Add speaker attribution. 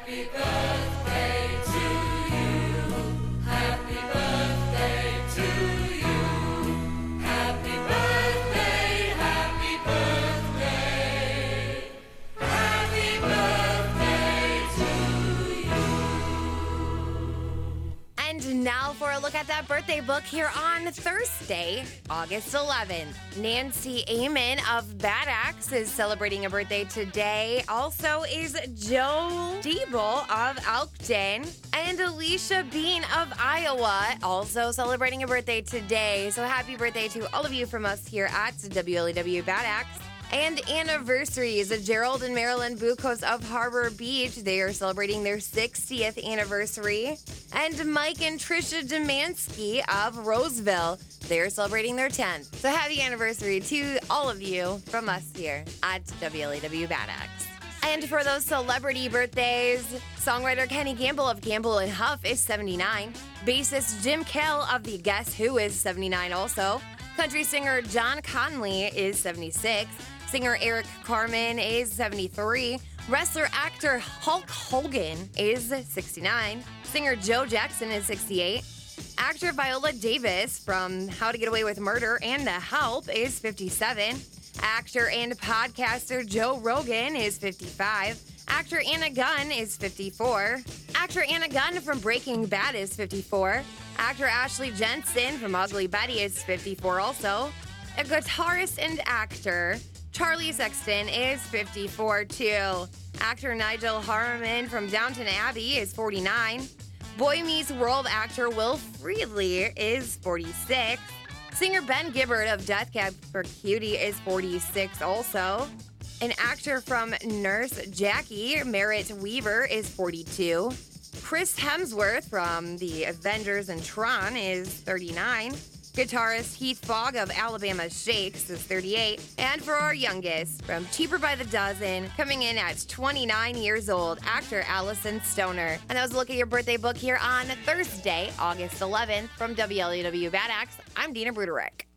Speaker 1: Happy birthday to you. Happy birthday to you. Happy birthday, happy birthday. Happy birthday to you.
Speaker 2: And now for a look at that birthday book here on Thursday, August 11th. Nancy Amon of Bad Axe is celebrating a birthday today. Also is Joe Diebel of Elkton. And Alicia Bean of Iowa also celebrating a birthday today. So happy birthday to all of you from us here at WLEW Bad Axe. And anniversaries, Gerald and Marilyn Bucos of Harbor Beach. They are celebrating their 60th anniversary. And Mike and Trisha Demansky of Roseville. They're celebrating their 10th. So happy anniversary to all of you from us here at WLEW Bad Axe. And for those celebrity birthdays, songwriter Kenny Gamble of Gamble and Huff is 79. Bassist Jim Kell of The Guess Who is 79 also. Country singer John Conley is 76. Singer Eric Carmen is 73. Wrestler actor Hulk Hogan is 69. Singer Joe Jackson is 68. Actor Viola Davis from How to Get Away with Murder and The Help is 57. Actor and podcaster Joe Rogan is 55. Actor Anna Gunn is 54. Actor Anna Gunn from Breaking Bad is 54. Actor Ashley Jensen from Ugly Betty is 54 also. A guitarist and actor Charlie Sexton is 54 too. Actor Nigel Harriman from Downton Abbey is 49. Boy Meets World actor Will Friedle is 46. Singer Ben Gibbard of Death Cab for Cutie is 46 also. An actor from Nurse Jackie, Merritt Weaver, is 42. Chris Hemsworth from The Avengers and Tron is 39. Guitarist Heath Fogg of Alabama Shakes is 38. And for our youngest, from Cheaper by the Dozen, coming in at 29 years old, actor Allison Stoner. And that was a look at your birthday book here on Thursday, August 11th. From WLEW Bad Axe, I'm Dina Bruderich.